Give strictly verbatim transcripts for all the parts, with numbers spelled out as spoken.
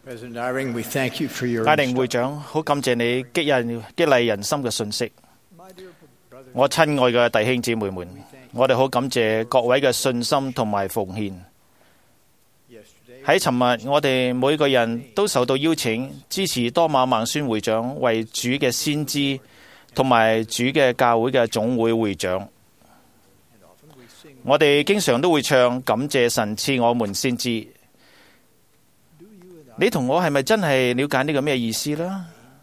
艾寧會長，好感謝你激人激勵人心嘅信息。我親愛嘅弟兄姊妹們，我哋好感謝各位嘅信心同埋奉獻。喺尋日，我哋每個人都受到邀請支持多馬孟孫會長為主嘅先知同埋主嘅教會嘅總會會長。我哋經常都會唱感謝神賜我們先知。你同我係咪真係了解呢個咩意思呢？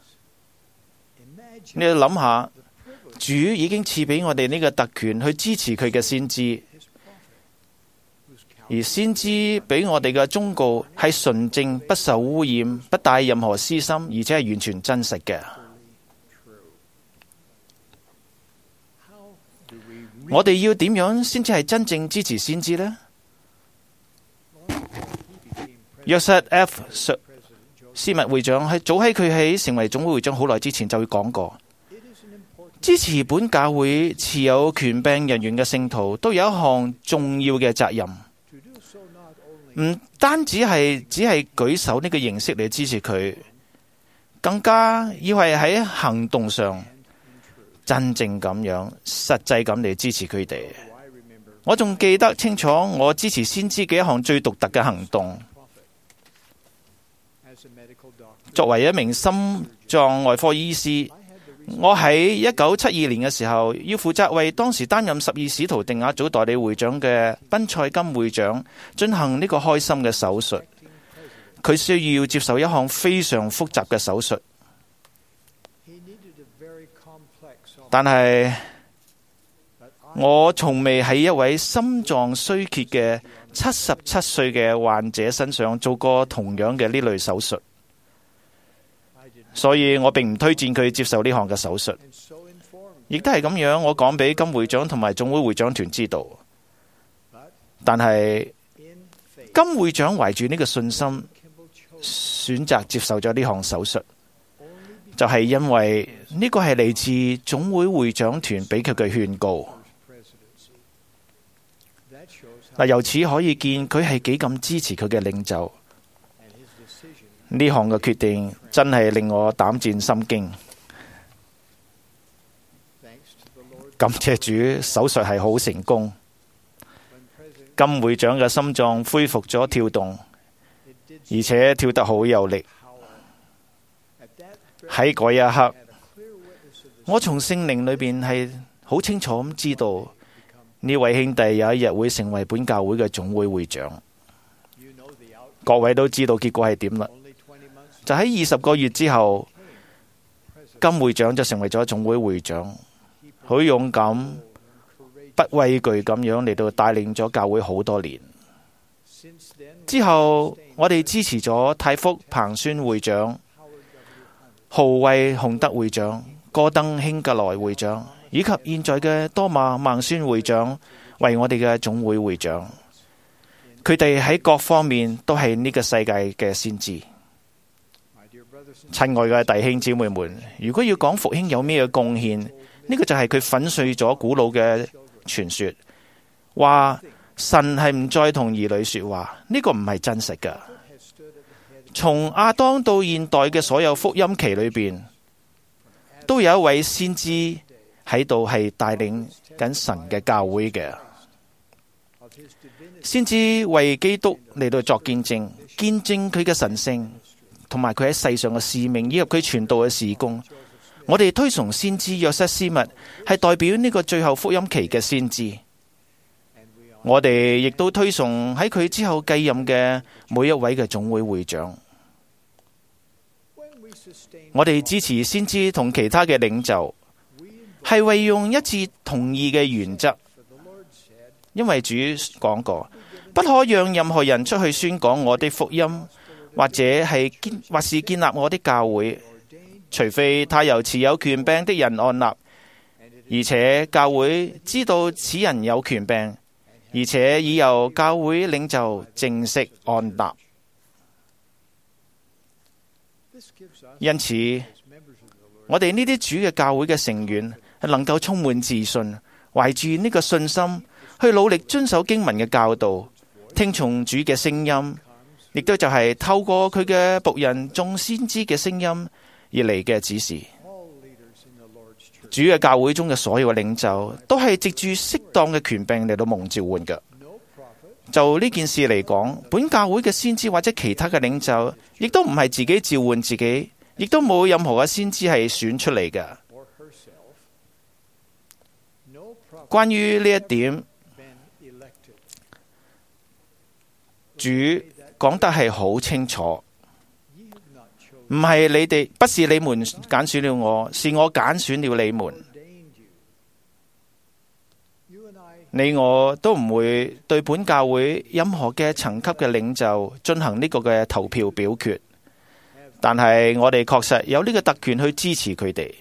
你要諗下，主已經賜俾我哋呢個特權去支持佢嘅先知，而先知俾我哋嘅忠告係純正、不受污染、不帶任何私心，而且係完全真實嘅。我哋要點樣先至係真正支持先知呢？約瑟 F 斯密會長係早喺佢喺成為總會會長好耐之前就會講過，支持本教會持有權柄人員嘅聖徒都有一項重要嘅責任，唔單止係只係舉手呢個形式嚟支持佢，更加要係喺行動上真正咁樣實際咁嚟支持佢哋。我仲記得清楚我支持先知嘅一項最獨特嘅行動。作為一名心臟外科醫師，我喺一九七二年嘅時候，要負責為當時擔任十二使徒定額組代理會長嘅賓塞金會長進行呢個開心嘅手術。佢需要接受一項非常複雜嘅手術，但係我從未喺一位心臟衰竭嘅七十七歲嘅患者身上做過同樣嘅呢類手術，所以我並唔推薦佢接受呢項嘅手術。亦都係咁樣，我講俾金會長同埋總會會長團知道。但係金會長懷住呢個信心，選擇接受咗呢項手術，就係因為呢個係嚟自總會會長團俾佢嘅勸告。嗱，由此可以見佢係幾咁支持佢嘅領袖。呢項嘅決定真係令我膽戰心驚。感謝主，手術係好成功。金會長嘅心臟恢復咗跳動，而且跳得好有力。喺嗰一刻，我從聖靈裏邊係好清楚咁知道呢位兄弟有一日會成為本教會嘅總會會長。各位都知道結果係點啦。就喺二十個月之後，金會長就成為咗總會會長，好勇敢、不畏懼咁樣嚟到帶領咗教會好多年。之後，我哋支持咗泰福彭孫會長、豪衛洪德會長、戈登興格萊會長，以及現在嘅多馬孟孫會長為我哋嘅總會會長。佢哋喺各方面都係呢個世界嘅先知。親愛嘅弟兄姊妹們，如果要講復興有咩嘅貢獻，呢個就係佢粉碎咗古老嘅傳說，話神係唔再同兒女說話，呢個唔係真實㗎。從亞當到現代嘅所有福音期裏邊，都有一位先知喺度係帶領緊神嘅教會嘅。先知為基督嚟到作見證，見證佢嘅神聖，同埋佢喺世上嘅使命，以及佢傳道嘅事工。我哋推崇先知約瑟斯密，係代表呢個最後福音期嘅先知。我哋亦都推崇喺佢之後繼任嘅每一位嘅總會會長。我哋支持先知同其他嘅領袖，係為用一致同意嘅原則。因為主講過，不可讓任何人出去宣講我的福音，或者係建或是建立我的教會，除非他由持有權柄的人按立，而且教會知道此人有權柄，而且已由教會領袖正式按立。因此，我哋呢啲主嘅教會嘅成員係能夠充滿自信，懷住呢個信心去努力遵守經文嘅教導，聽從主嘅聲音， 亦都就係透過佢嘅僕人眾先知嘅聲音而嚟嘅指示。主嘅教會中嘅所有嘅領袖都係藉住適當嘅權柄嚟到蒙召喚嘅。就呢件事嚟講，本教會嘅先知或者其他嘅領袖，亦都唔係自己召喚自己，亦都冇任何嘅先知係選出嚟嘅。關於呢一點，主講得係好清楚，唔係你哋，不是你們揀選了我，是我揀選了你們。你我都唔會對本教會任何嘅層級嘅領袖進行呢個嘅投票表決，但係我哋確實有呢個特權去支持佢哋。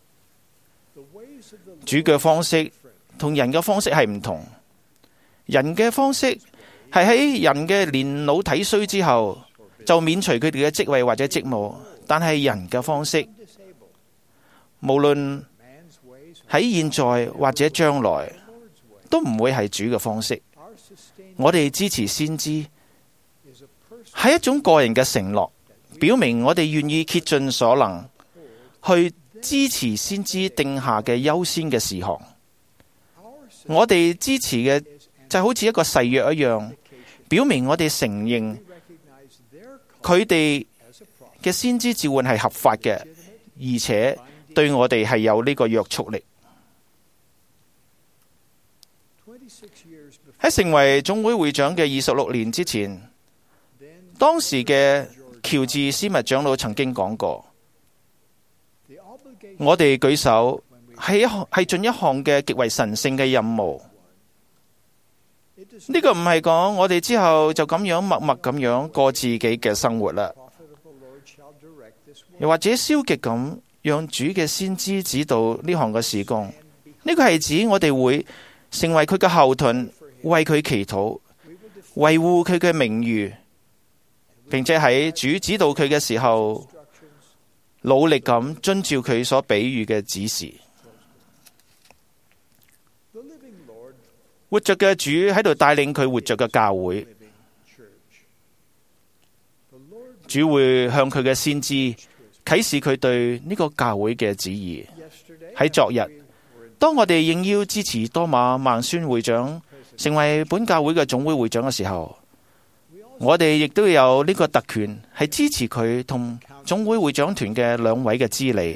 主嘅方式同人嘅方式係唔同，人嘅方式係喺人嘅年老體衰之後就免除佢哋嘅職位或者職務，但係人嘅方式，無論喺現在或者將來，都唔會係主嘅方式。我哋支持先知係一種個人嘅承諾，表明我哋願意竭盡所能去支持先知定下嘅優先嘅事項。我哋支持嘅就好似一個誓約一樣，表明我哋承認佢哋嘅先知召喚係合法嘅，而且對我哋係有呢個約束力。喺成為總會會長嘅二十六年之前，當時嘅喬治斯密長老曾經講過，我哋舉手係一係盡一項嘅極為神聖嘅任務。呢個唔係講我哋之後就咁樣默默咁樣過自己嘅生活啦，又或者消極咁讓主嘅先知指導呢項嘅事工。呢個係指我哋會成為佢嘅後盾，為佢祈禱，維護佢嘅名譽，並且喺主指導佢嘅時候，努力咁遵照佢所比喻嘅指示。活着嘅主喺度帶領佢活着嘅教會，主會向佢嘅先知啟示佢對呢個教會嘅旨意。喺昨日，當我哋應邀支持多馬孟孫會長成為本教會嘅總會會長嘅時候，我哋亦都有呢個特權，係支持佢同總會會長團嘅兩位嘅支理，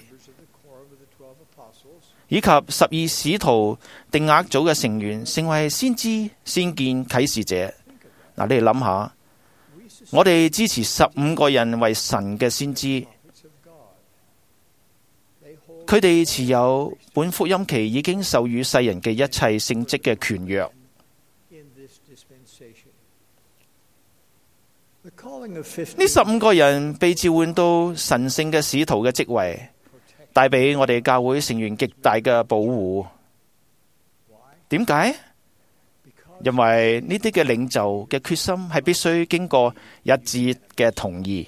以及十二使徒定額組嘅成員成為先知、先見、啟示者。嗱，你哋諗下，我哋支持十五個人為神嘅先知，佢哋持有本福音期已經授予世人嘅一切聖職嘅權約。呢十五個人被召喚到神聖嘅使徒嘅職位，帶俾我哋教會成員極大嘅保護。點解？因為呢啲嘅領袖嘅決心係必須經過一致嘅同意。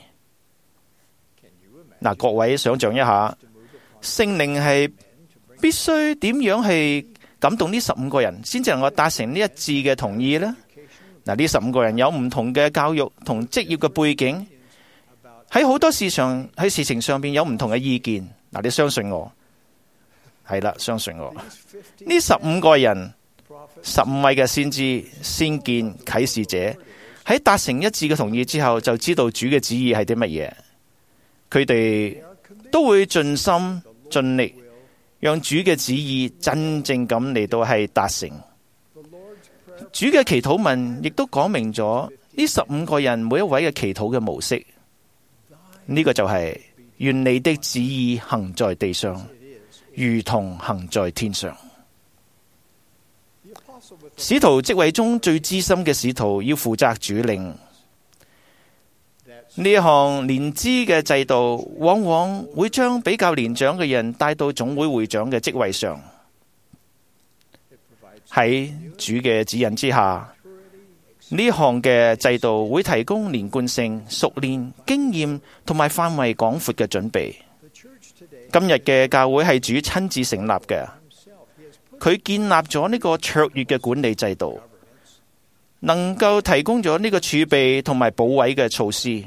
嗱，各位想象一下，聖靈係必須點樣去感動呢十五個人，先至能夠達成呢一致嘅同意呢？嗱，呢十五個人有唔同嘅教育同職業嘅背景，喺好多事上喺事情上邊有唔同嘅意見。嗱，你相信我，係啦，相信我。呢十五個人，十五位嘅先知、先見、啟示者，喺達成一致嘅同意之後，就知道主嘅旨意係啲乜嘢。佢哋都會盡心盡力，讓主嘅旨意真正咁嚟到係達成。主嘅祈禱文亦都講明咗呢十五個人每一位嘅祈禱嘅模式。呢個就係願你的旨意行在地上，如同行在天上。使徒職位中最資深嘅使徒要負責主領。呢一項年資嘅制度，往往會將比較年長嘅人帶到總會會長嘅職位上。喺主嘅指引之下，呢項嘅制度會提供連貫性、熟練、經驗同埋範圍廣闊嘅準備。今日嘅教會係主親自成立嘅，佢建立咗呢個卓越嘅管理制度。 能夠提供咗呢個儲備同埋保位嘅措施。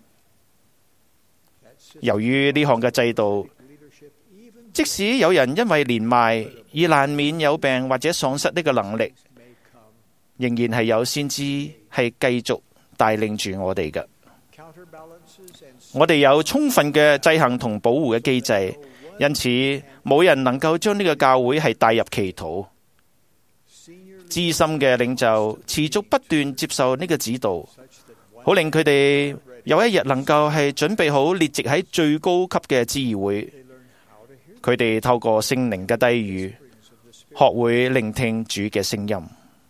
由於呢項嘅制度，即使有人因為年邁而難免有病或者喪失呢個能力，仍然係有先知係繼續帶領住我哋嘅。我哋有充分嘅制衡同保護嘅機制，因此冇人能夠將呢個教會係帶入歧途。資深嘅領袖持續不斷接受呢個指導，好令佢哋有一日能夠係準備好列席喺最高級嘅知議會。佢哋透過聖靈嘅低語，學會聆聽主嘅聲音。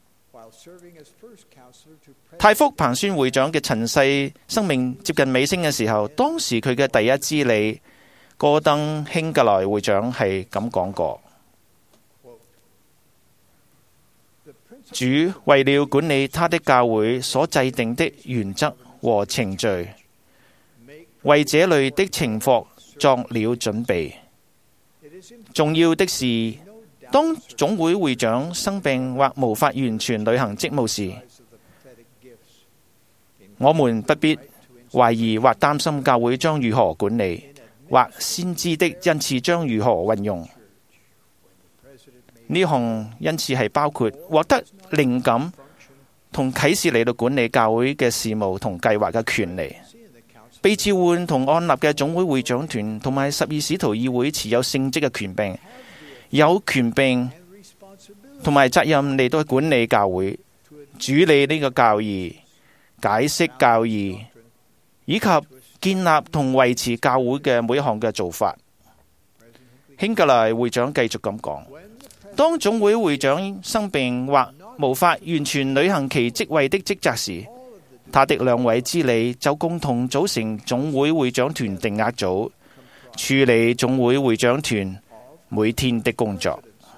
太福彭宣會長嘅塵世生命接近尾聲嘅時候，當時佢嘅第一支理戈登興格萊會長係咁講過：主為了管理他的教會所制定的原則和程序，為這類的情況作了準備。重要的是，當總會會長生病或無法完全履行職務時，我們不必懷疑或擔心教會將如何管理，或先知的恩賜將如何運用。呢項恩賜係包括獲得靈感同啟示嚟到管理教會嘅事務同計劃嘅權利。被召喚同按立嘅總會會長團同埋十二使徒議會持有聖職嘅權柄，有權柄同埋責任嚟到管理教會，主理呢個教義、解釋教義，以及建立同維持教會嘅每一項嘅做法。興格萊會長繼續咁講：當總會會長生病或無法完全履行其職位的職責時，他的兩位支理就共同組成總會會長團定額組，處理總會會長團每天的工作。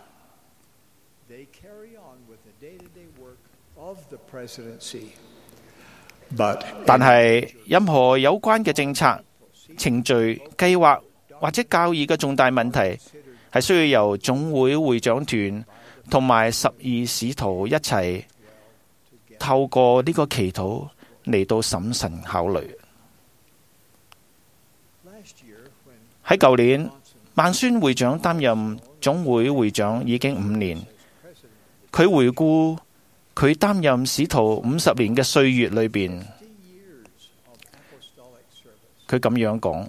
但係任何有關嘅政策、程序、計劃或者教義嘅重大問題，係需要由總會會長團同埋十二使徒一齊透過呢個祈禱嚟到審慎考慮。喺舊年，孟孫會長擔任總會會長已經五年。佢回顧佢擔任使徒五十年嘅歲月裏邊，佢咁樣講：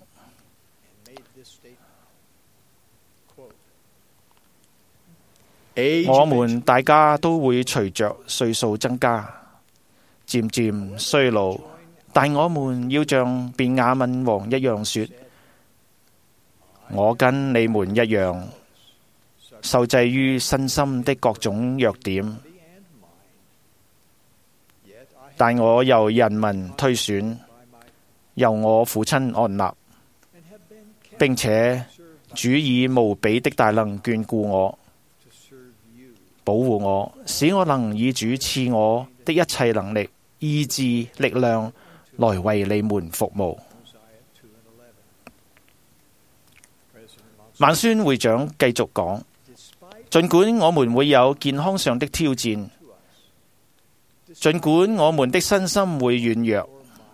我們大家都會隨着歲數增加，漸漸衰老，但我們要像便雅憫王一樣說：我跟你們一樣，受制於身心的各種弱點，但我由人民推選，由我父親按立，並且主以無比的大能眷顧我，保護我，使我能以主賜我的一切能力、意志、力量來為你們服務。孟孫會長繼續講：儘管我們會有健康上的挑戰，儘管我們的身心會軟弱，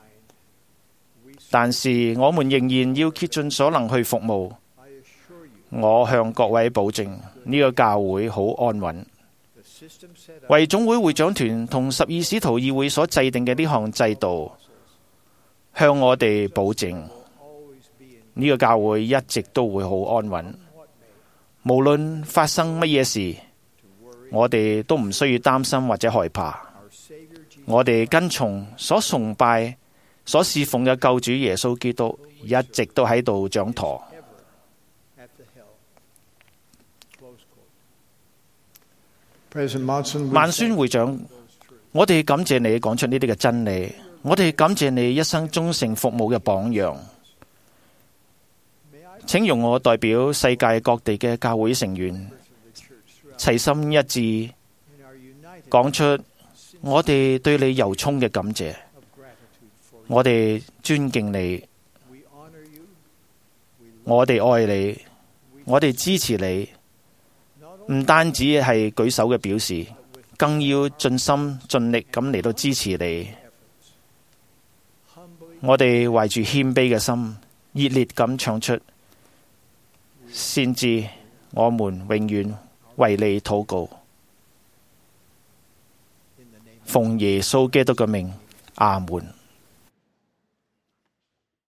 但是我們仍然要竭盡所能去服務。我向各位保證，呢個教會好安穩。為總會會長團同十二使徒議會所制定嘅呢項制度，向我哋保證，呢個教會一直都會好安穩。無論發生乜嘢事，我哋都唔需要擔心或者害怕。我哋跟從所崇拜、所侍奉嘅救主耶穌基督，一直都喺度掌舵。孟孫會長，我哋感謝你講出呢啲嘅真理，我哋感謝你一生忠誠服務嘅榜樣。請容我代表世界各地嘅教會成員齊心一致，講出我哋對你由衷嘅感謝。我哋尊敬你，我哋愛你，我哋支持你。唔單止係舉手嘅表示， 更要盡心盡力咁嚟到支持你。我哋懷住謙卑嘅心，熱烈咁唱出，先知我們永遠為你禱告。奉耶穌基督嘅名，阿門。